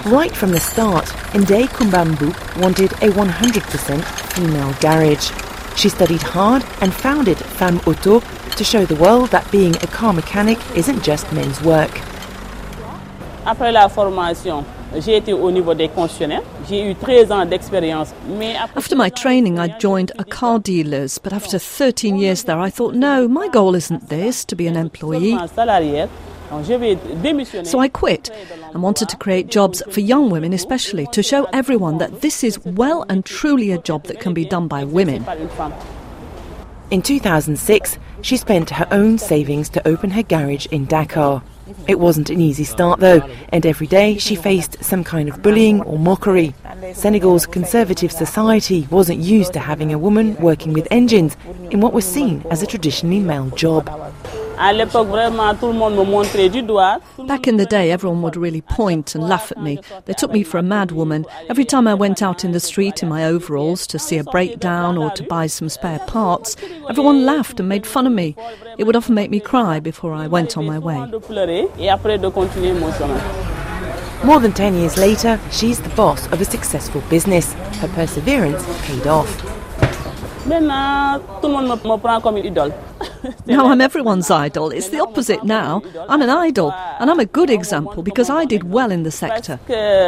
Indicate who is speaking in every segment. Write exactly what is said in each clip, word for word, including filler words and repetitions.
Speaker 1: Right from the start, Ndeye Kumbambu wanted a one hundred percent female garage. She studied hard and founded Femme Auto to show the world that being a car mechanic isn't just men's work.
Speaker 2: Après la formation, j'ai été au niveau des concessionnaires. J'ai eu treize ans d'expérience.
Speaker 3: After my training, I joined a car dealers, but after thirteen years there, I thought, no, my goal isn't this, to be an employee. So I quit and wanted to create jobs for young women especially, to show everyone that this is well and truly a job that can be done by women.
Speaker 1: In two thousand six, she spent her own savings to open her garage in Dakar. It wasn't an easy start though, and every day she faced some kind of bullying or mockery. Senegal's conservative society wasn't used to having a woman working with engines in what was seen as a traditionally male job.
Speaker 3: Back in the day, everyone would really point and laugh at me. They took me for a mad woman. Every time I went out in the street in my overalls to see a breakdown or to buy some spare parts, everyone laughed and made fun of me. It would often make me cry before I went on my way.
Speaker 1: More than ten years later, she's the boss of a successful business. Her perseverance paid off.
Speaker 3: Now I'm everyone's idol. It's the opposite now. I'm an idol, and I'm a good example because I did well in the sector.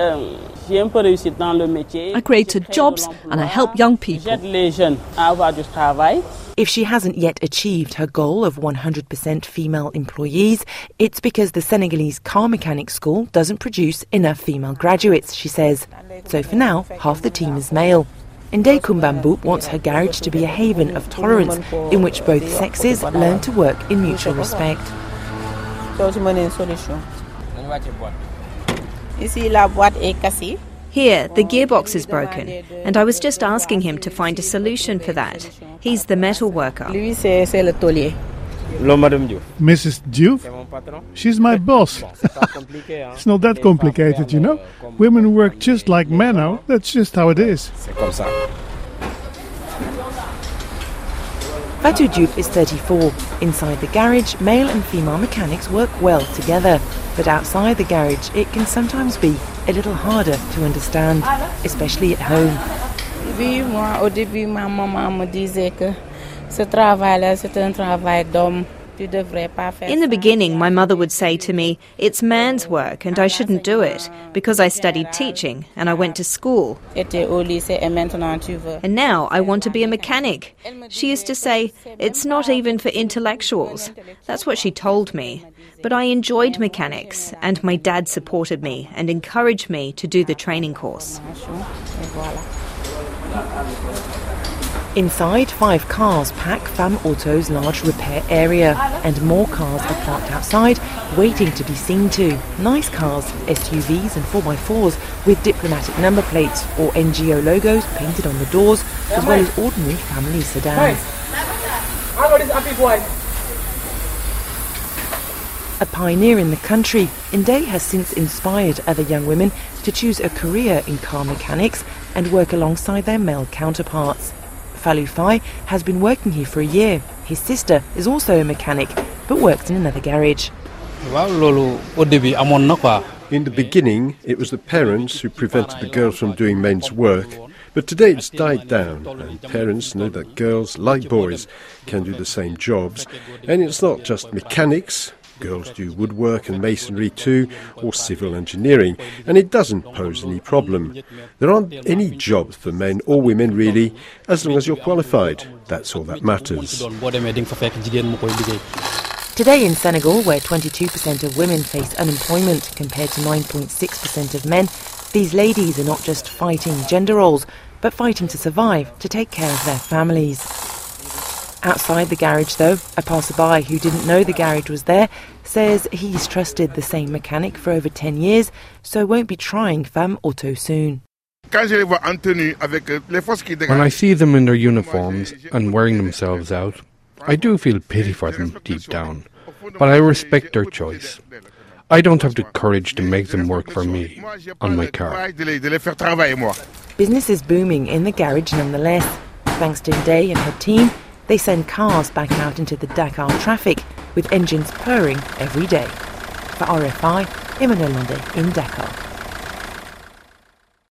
Speaker 3: I created jobs and I help young people.
Speaker 1: If she hasn't yet achieved her goal of one hundred percent female employees, it's because the Senegalese car mechanic school doesn't produce enough female graduates, she says. So for now, half the team is male. Ndeye Kumbambu wants her garage to be a haven of tolerance in which both sexes learn to work in mutual respect.
Speaker 4: Here, the gearbox is broken, and I was just asking him to find a solution for that. He's the metal worker.
Speaker 5: Missus Diouf? She's my boss. It's not that complicated, you know. Women work just like men now. That's just how it is.
Speaker 1: Fatou Diouf is thirty-four. Inside the garage, male and female mechanics work well together. But outside the garage, it can sometimes be a little harder to understand, especially at home.
Speaker 4: In the beginning, my mother would say to me, it's man's work and I shouldn't do it, because I studied teaching and I went to school. And now I want to be a mechanic. She used to say, it's not even for intellectuals. That's what she told me. But I enjoyed mechanics, and my dad supported me and encouraged me to do the training course.
Speaker 1: Inside, five cars pack Femme Auto's large repair area, and more cars are parked outside, waiting to be seen to. Nice cars, S U Vs and four by fours with diplomatic number plates or N G O logos painted on the doors, as well as ordinary family sedans. A pioneer in the country, Ndeye has since inspired other young women to choose a career in car mechanics and work alongside their male counterparts. Fallou Faye has been working here for a year. His sister is also a mechanic, but works in another garage.
Speaker 6: In the beginning, it was the parents who prevented the girls from doing men's work. But today it's died down, and parents know that girls, like boys, can do the same jobs. And it's not just mechanics. Girls do woodwork and masonry too, or civil engineering, and it doesn't pose any problem. There aren't any jobs for men or women really, as long as you're qualified. That's all that matters.
Speaker 1: Today in Senegal, where twenty-two percent of women face unemployment compared to nine point six percent of men, these ladies are not just fighting gender roles, but fighting to survive, to take care of their families. Outside the garage, though, a passerby who didn't know the garage was there says he's trusted the same mechanic for over ten years, so won't be trying Femme Auto soon.
Speaker 7: When I see them in their uniforms and wearing themselves out, I do feel pity for them deep down, but I respect their choice. I don't have the courage to make them work for me on my car.
Speaker 1: Business is booming in the garage nonetheless. Thanks to Ndeye and her team, they send cars back out into the Dakar traffic with engines purring every day. For R F I, Emmanuel Landais in Dakar.